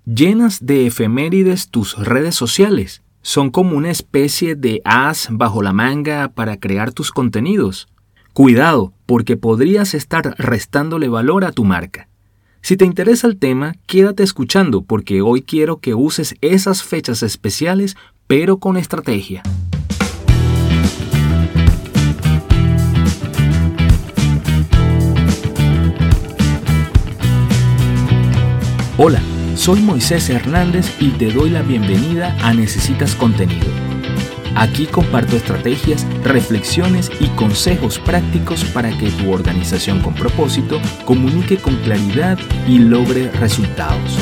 Llenas de efemérides tus redes sociales. Son como una especie de as bajo la manga para crear tus contenidos. Cuidado, porque podrías estar restándole valor a tu marca. Si te interesa el tema, quédate escuchando porque hoy quiero que uses esas fechas especiales, pero con estrategia. Hola, soy Moisés Hernández y te doy la bienvenida a Necesitas Contenido. Aquí comparto estrategias, reflexiones y consejos prácticos para que tu organización con propósito comunique con claridad y logre resultados.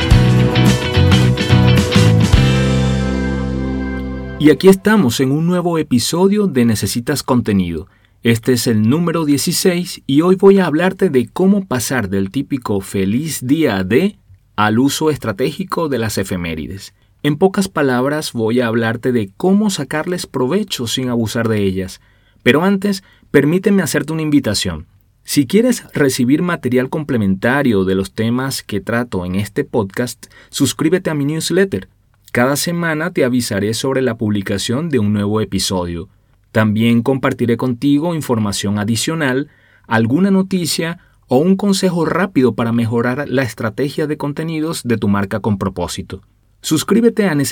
Y aquí estamos en un nuevo episodio de Necesitas Contenido. Este es el número 16 y hoy voy a hablarte de cómo pasar del típico feliz día de al uso estratégico de las efemérides. En pocas palabras voy a hablarte de cómo sacarles provecho sin abusar de ellas. Pero antes, permíteme hacerte una invitación. Si quieres recibir material complementario de los temas que trato en este podcast, suscríbete a mi newsletter. Cada semana te avisaré sobre la publicación de un nuevo episodio. También compartiré contigo información adicional, alguna noticia o un consejo rápido para mejorar la estrategia de contenidos de tu marca con propósito. Suscríbete a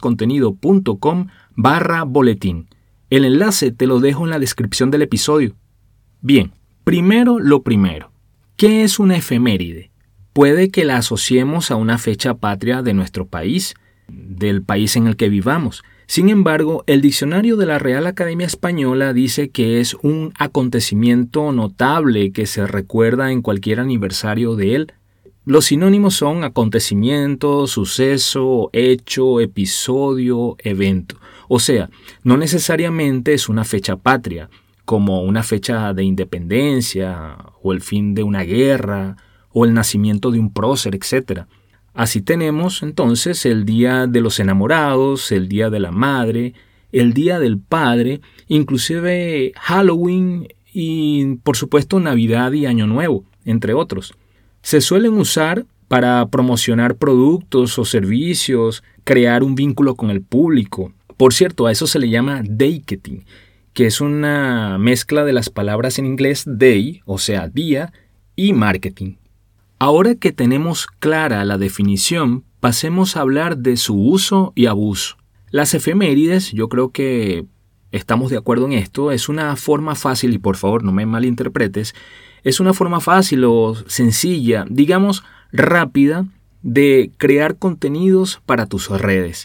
necesitascontenido.com/boletín. El enlace te lo dejo en la descripción del episodio. Bien, primero lo primero. ¿Qué es una efeméride? Puede que la asociemos a una fecha patria de nuestro país, del país en el que vivamos. Sin embargo, el diccionario de la Real Academia Española dice que es un acontecimiento notable que se recuerda en cualquier aniversario de él. Los sinónimos son acontecimiento, suceso, hecho, episodio, evento. O sea, no necesariamente es una fecha patria, como una fecha de independencia, o el fin de una guerra, o el nacimiento de un prócer, etc. Así tenemos entonces el Día de los Enamorados, el Día de la Madre, el Día del Padre, inclusive Halloween y por supuesto Navidad y Año Nuevo, entre otros. Se suelen usar para promocionar productos o servicios, crear un vínculo con el público. Por cierto, a eso se le llama dayketing, que es una mezcla de las palabras en inglés day, o sea, día, y marketing. Ahora que tenemos clara la definición, pasemos a hablar de su uso y abuso. Las efemérides, yo creo que estamos de acuerdo en esto, es una forma fácil, y por favor no me malinterpretes, es una forma fácil o sencilla, digamos rápida, de crear contenidos para tus redes.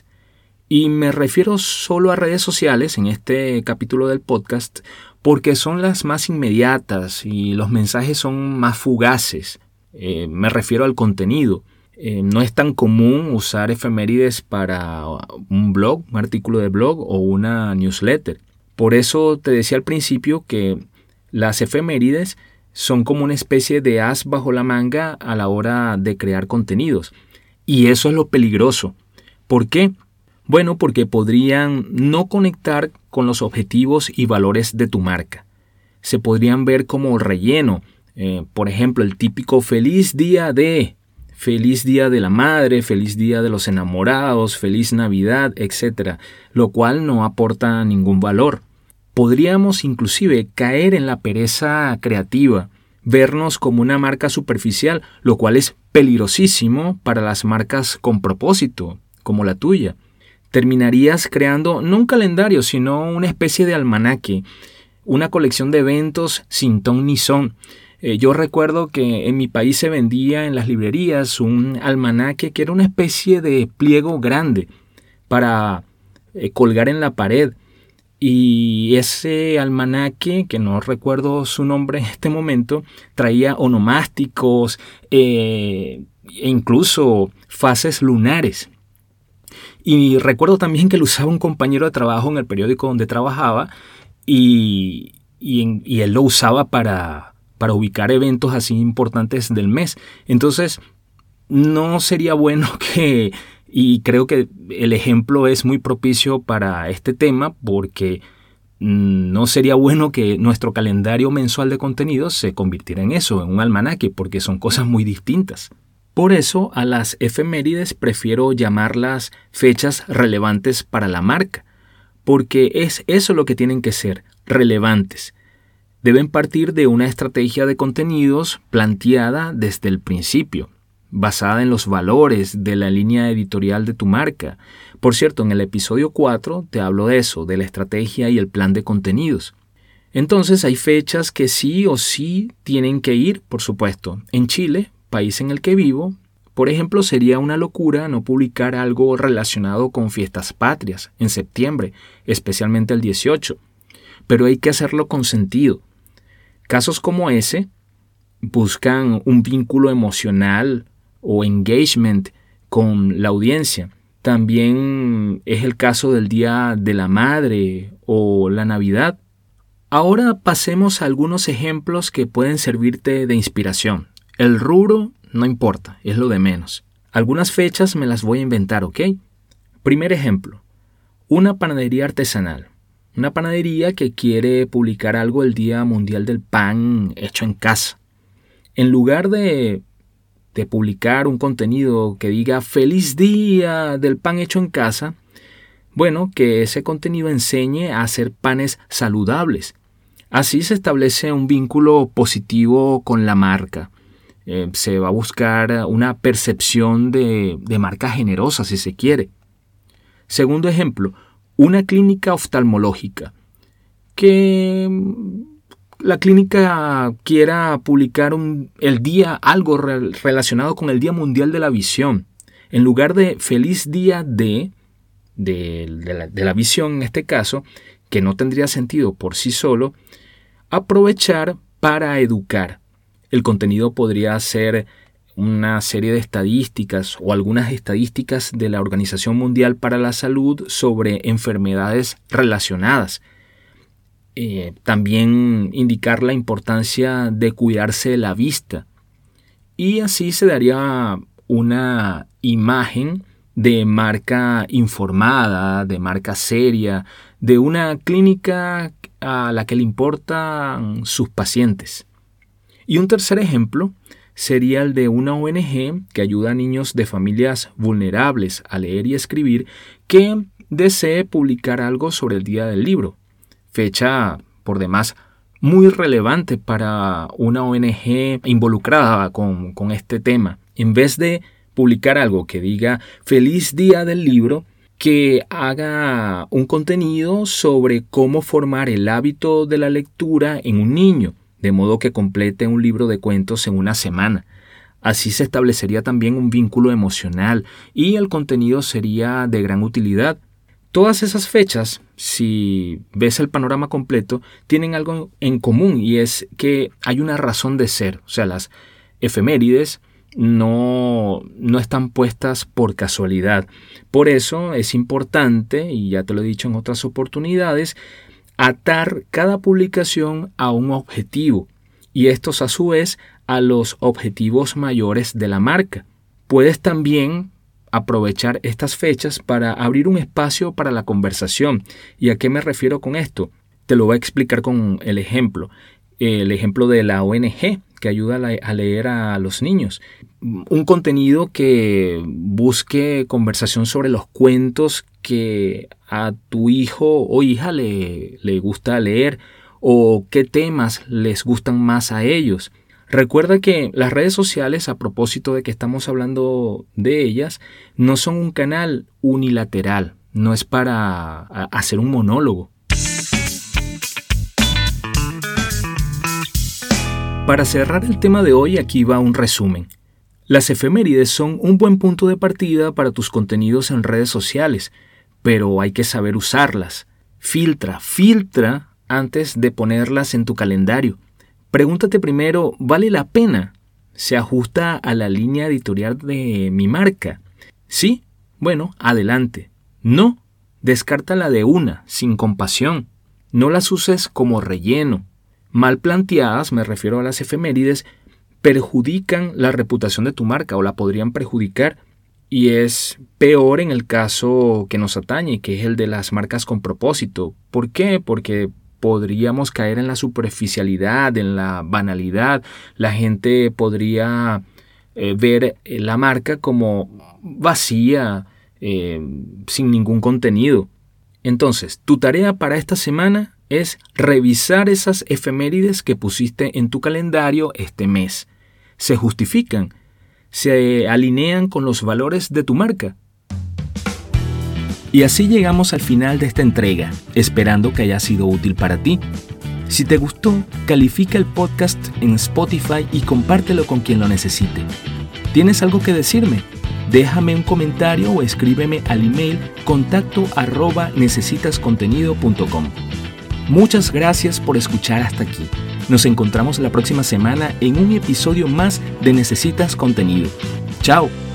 Y me refiero solo a redes sociales en este capítulo del podcast porque son las más inmediatas y los mensajes son más fugaces. Me refiero al contenido. No es tan común usar efemérides para un blog, un artículo de blog o una newsletter. Por eso te decía al principio que las efemérides son como una especie de as bajo la manga a la hora de crear contenidos. Y eso es lo peligroso. ¿Por qué? Bueno, porque podrían no conectar con los objetivos y valores de tu marca. Se podrían ver como relleno. Por ejemplo, el típico feliz día de la madre, feliz día de los enamorados, feliz Navidad, etc., lo cual no aporta ningún valor. Podríamos inclusive caer en la pereza creativa, vernos como una marca superficial, lo cual es peligrosísimo para las marcas con propósito, como la tuya. Terminarías creando no un calendario, sino una especie de almanaque, una colección de eventos sin ton ni son. Yo recuerdo que en mi país se vendía en las librerías un almanaque que era una especie de pliego grande para colgar en la pared. Y ese almanaque, que no recuerdo su nombre en este momento, traía onomásticos e incluso fases lunares. Y recuerdo también que lo usaba un compañero de trabajo en el periódico donde trabajaba y él lo usaba para ubicar eventos así importantes del mes. Entonces, no sería bueno y creo que el ejemplo es muy propicio para este tema porque no sería bueno que nuestro calendario mensual de contenidos se convirtiera en eso, en un almanaque, porque son cosas muy distintas. Por eso a las efemérides prefiero llamarlas fechas relevantes para la marca, porque es eso lo que tienen que ser, relevantes. Deben partir de una estrategia de contenidos planteada desde el principio, basada en los valores de la línea editorial de tu marca. Por cierto, en el episodio 4 te hablo de eso, de la estrategia y el plan de contenidos. Entonces hay fechas que sí o sí tienen que ir, por supuesto. En Chile, país en el que vivo, por ejemplo, sería una locura no publicar algo relacionado con fiestas patrias en septiembre, especialmente el 18. Pero hay que hacerlo con sentido. Casos como ese buscan un vínculo emocional o engagement con la audiencia. También es el caso del Día de la Madre o la Navidad. Ahora pasemos a algunos ejemplos que pueden servirte de inspiración. El rubro no importa, es lo de menos. Algunas fechas me las voy a inventar, ¿ok? Primer ejemplo, una panadería artesanal. Una panadería que quiere publicar algo el Día Mundial del Pan hecho en casa. En lugar de publicar un contenido que diga Feliz Día del Pan hecho en casa, bueno, que ese contenido enseñe a hacer panes saludables. Así se establece un vínculo positivo con la marca. Se va a buscar una percepción de marca generosa, si se quiere. Segundo ejemplo, una clínica oftalmológica. Que la clínica quiera publicar algo relacionado con el Día Mundial de la Visión. En lugar de Feliz Día de la Visión, en este caso, que no tendría sentido por sí solo, aprovechar para educar. El contenido podría ser una serie de estadísticas o algunas estadísticas de la Organización Mundial para la Salud sobre enfermedades relacionadas. También indicar la importancia de cuidarse la vista. Y así se daría una imagen de marca informada, de marca seria, de una clínica a la que le importan sus pacientes. Y un tercer ejemplo sería el de una ONG que ayuda a niños de familias vulnerables a leer y escribir que desee publicar algo sobre el Día del Libro. Fecha, por demás, muy relevante para una ONG involucrada con este tema. En vez de publicar algo que diga Feliz Día del Libro, que haga un contenido sobre cómo formar el hábito de la lectura en un niño, de modo que complete un libro de cuentos en una semana. Así se establecería también un vínculo emocional y el contenido sería de gran utilidad. Todas esas fechas, si ves el panorama completo, tienen algo en común y es que hay una razón de ser. O sea, las efemérides no están puestas por casualidad. Por eso es importante, y ya te lo he dicho en otras oportunidades, atar cada publicación a un objetivo y estos a su vez a los objetivos mayores de la marca. Puedes también aprovechar estas fechas para abrir un espacio para la conversación. ¿Y a qué me refiero con esto? Te lo voy a explicar con el ejemplo de la ONG que ayuda a leer a los niños. Un contenido que busque conversación sobre los cuentos que a tu hijo o hija le gusta leer o qué temas les gustan más a ellos. Recuerda que las redes sociales, a propósito de que estamos hablando de ellas, no son un canal unilateral, no es para hacer un monólogo. Para cerrar el tema de hoy, aquí va un resumen. Las efemérides son un buen punto de partida para tus contenidos en redes sociales, pero hay que saber usarlas. Filtra antes de ponerlas en tu calendario. Pregúntate primero, ¿vale la pena? ¿Se ajusta a la línea editorial de mi marca? ¿Sí? Bueno, adelante. No, descártala de una, sin compasión. No las uses como relleno. Mal planteadas, me refiero a las efemérides, perjudican la reputación de tu marca o la podrían perjudicar. Y es peor en el caso que nos atañe, que es el de las marcas con propósito. ¿Por qué? Porque podríamos caer en la superficialidad, en la banalidad. La gente podría ver la marca como vacía, sin ningún contenido. Entonces, tu tarea para esta semana es revisar esas efemérides que pusiste en tu calendario este mes. ¿Se justifican? ¿Se alinean con los valores de tu marca? Y así llegamos al final de esta entrega, esperando que haya sido útil para ti. Si te gustó, califica el podcast en Spotify y compártelo con quien lo necesite. ¿Tienes algo que decirme? Déjame un comentario o escríbeme al email contacto@necesitascontenido.com. Muchas gracias por escuchar hasta aquí. Nos encontramos la próxima semana en un episodio más de Necesitas Contenido. ¡Chao!